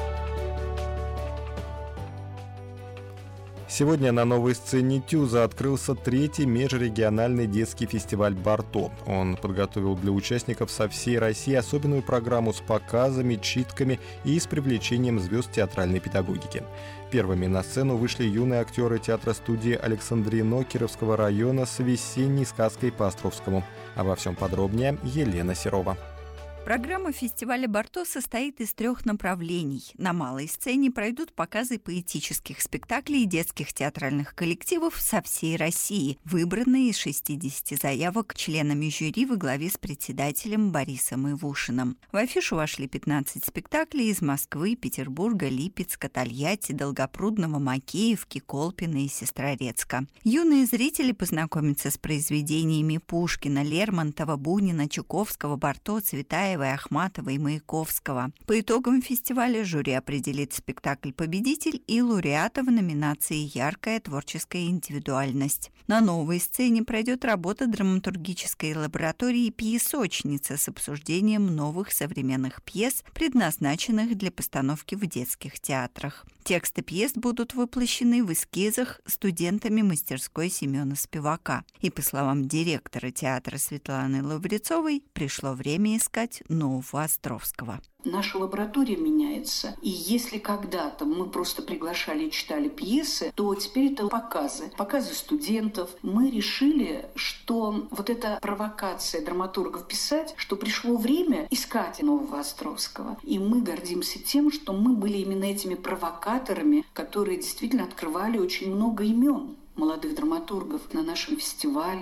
Сегодня на новой сцене Тюза открылся третий межрегиональный детский фестиваль «Барто». Он подготовил для участников со всей России особенную программу с показами, читками и с привлечением звезд театральной педагогики. Первыми на сцену вышли юные актеры театра-студии Александрино Кировского района с весенней сказкой по Островскому. Обо всем подробнее Елена Серова.
Программа фестиваля «Барто» состоит из трех направлений. На малой сцене пройдут показы поэтических спектаклей и детских театральных коллективов со всей России, выбранные из шестидесяти заявок членами жюри во главе с председателем Борисом Ивушиным. В афишу вошли пятнадцать спектаклей из Москвы, Петербурга, Липецка, Тольятти, Долгопрудного, Макеевки, Колпина и Сестрорецка. Юные зрители познакомятся с произведениями Пушкина, Лермонтова, Бунина, Чуковского, Барто, Цветаева, Ахматова и Маяковского. По итогам фестиваля жюри определит спектакль-победитель и лауреата в номинации «Яркая творческая индивидуальность». На новой сцене пройдет работа драматургической лаборатории «Пьесочница» с обсуждением новых современных пьес, предназначенных для постановки в детских театрах. Тексты пьес будут воплощены в эскизах студентами мастерской Семена Спивака. И, по словам директора театра Светланы Лаврецовой, пришло время искать нового Островского.
Наша лаборатория меняется, и если когда-то мы просто приглашали и читали пьесы, то теперь это показы, показы студентов. Мы решили, что вот эта провокация драматургов писать, что пришло время искать нового Островского. И мы гордимся тем, что мы были именно этими провокаторами, которые действительно открывали очень много имен молодых драматургов на нашем фестивале.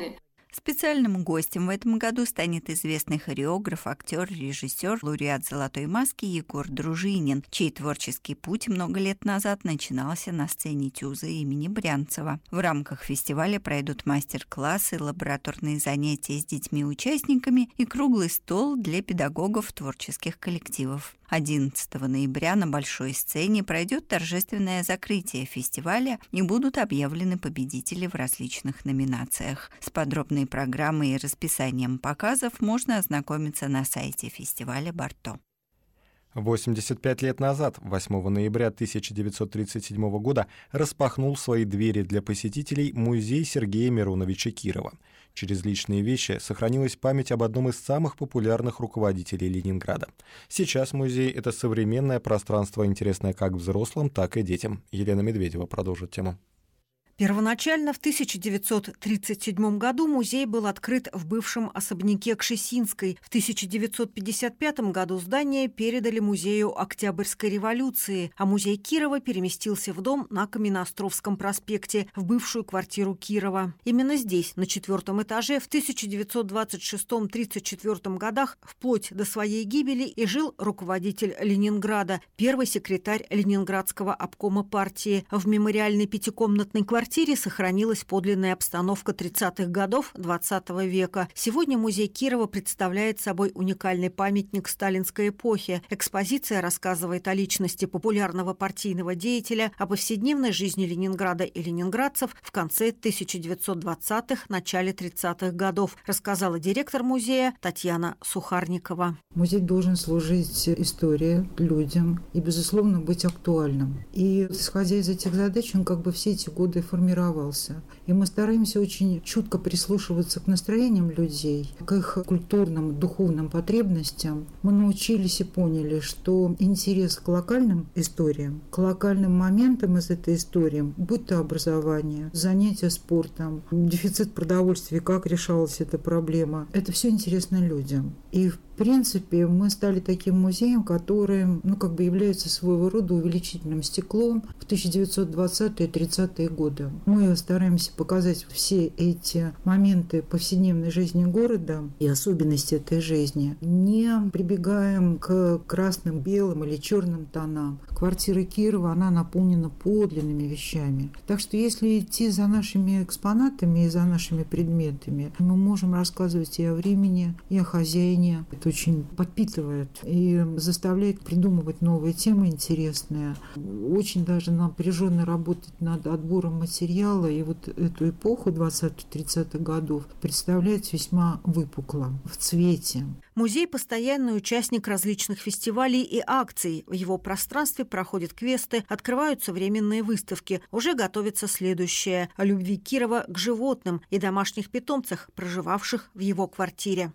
Специальным гостем в этом году станет известный хореограф, актер, режиссер, лауреат «Золотой маски» Егор Дружинин, чей творческий путь много лет назад начинался на сцене ТЮЗа имени Брянцева. В рамках фестиваля пройдут мастер-классы, лабораторные занятия с детьми-участниками и круглый стол для педагогов творческих коллективов. одиннадцатого ноября на большой сцене пройдет торжественное закрытие фестиваля и будут объявлены победители в различных номинациях. С подробной программой и расписанием показов можно ознакомиться на сайте фестиваля «Барто».
восемьдесят пять лет назад, восьмого ноября тысяча девятьсот тридцать седьмого года, распахнул свои двери для посетителей музей Сергея Мироновича Кирова. Через личные вещи сохранилась память об одном из самых популярных руководителей Ленинграда. Сейчас музей — это современное пространство, интересное как взрослым, так и детям. Елена Медведева продолжит тему.
Первоначально в тысяча девятьсот тридцать седьмом году музей был открыт в бывшем особняке Кшесинской. В тысяча девятьсот пятьдесят пятом году здание передали музею Октябрьской революции, а музей Кирова переместился в дом на Каменноостровском проспекте, в бывшую квартиру Кирова. Именно здесь, на четвертом этаже, в тысяча девятьсот двадцать шестом — тридцать четвёртом годах, вплоть до своей гибели, и жил руководитель Ленинграда, первый секретарь Ленинградского обкома партии. В мемориальной пятикомнатной квартире В квартире сохранилась подлинная обстановка тридцатых годов двадцатого века. Сегодня музей Кирова представляет собой уникальный памятник сталинской эпохи. Экспозиция рассказывает о личности популярного партийного деятеля, о повседневной жизни Ленинграда и ленинградцев в конце тысяча девятьсот двадцатых, начале тридцатых годов, рассказала директор музея Татьяна Сухарникова.
Музей должен служить истории, людям и, безусловно, быть актуальным. И, исходя из этих задач, он как бы все эти годы формировался. И мы стараемся очень чутко прислушиваться к настроениям людей, к их культурным, духовным потребностям. Мы научились и поняли, что интерес к локальным историям, к локальным моментам из этой истории, будь то образование, занятия спортом, дефицит продовольствия, как решалась эта проблема, это все интересно людям. И в В принципе, мы стали таким музеем, который, ну, как бы является своего рода увеличительным стеклом в тысяча девятьсот двадцатые — тридцатые годы. Мы стараемся показать все эти моменты повседневной жизни города и особенности этой жизни, не прибегаем к красным, белым или черным тонам. Квартира Кирова, она наполнена подлинными вещами. Так что если идти за нашими экспонатами и за нашими предметами, мы можем рассказывать и о времени, и о хозяине. Это очень подпитывает и заставляет придумывать новые темы интересные. Очень даже напряженно работать над отбором материала. И вот эту эпоху двадцатых-тридцатых годов представляет весьма выпукло, в цвете.
Музей – постоянный участник различных фестивалей и акций. В его пространстве проходят квесты, открываются временные выставки. Уже готовится следующее – о любви Кирова к животным и домашних питомцах, проживавших в его квартире.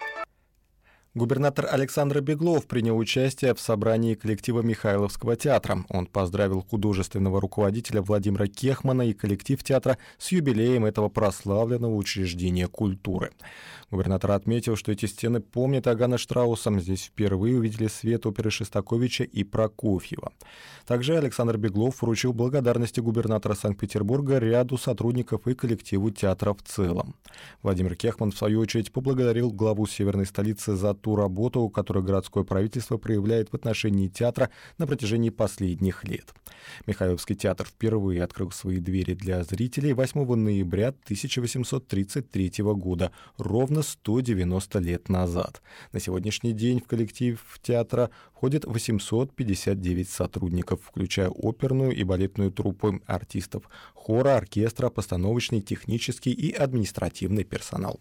Губернатор Александр Беглов принял участие в собрании коллектива Михайловского театра. Он поздравил художественного руководителя Владимира Кехмана и коллектив театра с юбилеем этого прославленного учреждения культуры. Губернатор отметил, что эти стены помнят Иоганна Штрауса. Здесь впервые увидели свет оперы Шостаковича и Прокофьева. Также Александр Беглов вручил благодарности губернатора Санкт-Петербурга ряду сотрудников и коллективу театра в целом. Владимир Кехман, в свою очередь, поблагодарил главу северной столицы за ту работу, которую городское правительство проявляет в отношении театра на протяжении последних лет. Михайловский театр впервые открыл свои двери для зрителей восьмого ноября тысяча восемьсот тридцать третьего года, ровно сто девяносто лет назад. На сегодняшний день в коллектив театра входит восемьсот пятьдесят девять сотрудников, включая оперную и балетную труппы артистов, хора, оркестра, постановочный, технический и административный персонал.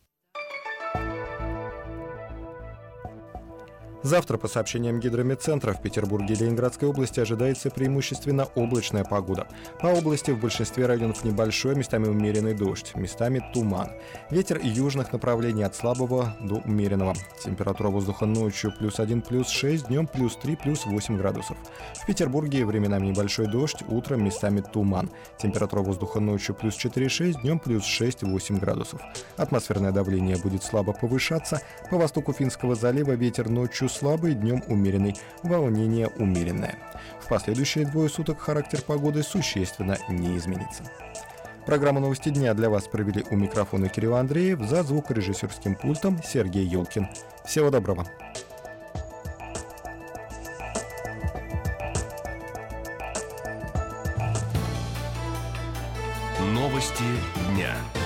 Завтра, по сообщениям Гидрометцентра, в Петербурге и Ленинградской области ожидается преимущественно облачная погода. По области в большинстве районов небольшой, местами умеренный дождь, местами туман. Ветер южных направлений от слабого до умеренного. Температура воздуха ночью плюс один, плюс шесть, днем плюс три, плюс восемь градусов. В Петербурге временами небольшой дождь, утром местами туман. Температура воздуха ночью плюс четыре, шесть, днем плюс шесть, восемь градусов. Атмосферное давление будет слабо повышаться. По востоку Финского залива ветер ночью слабый, днем умеренный, волнение умеренное. В последующие двое суток характер погоды существенно не изменится. Программу «Новости дня» для вас провели у микрофона Кирилл Андреев, за звукорежиссерским пультом Сергей Елкин. Всего доброго.
Новости дня.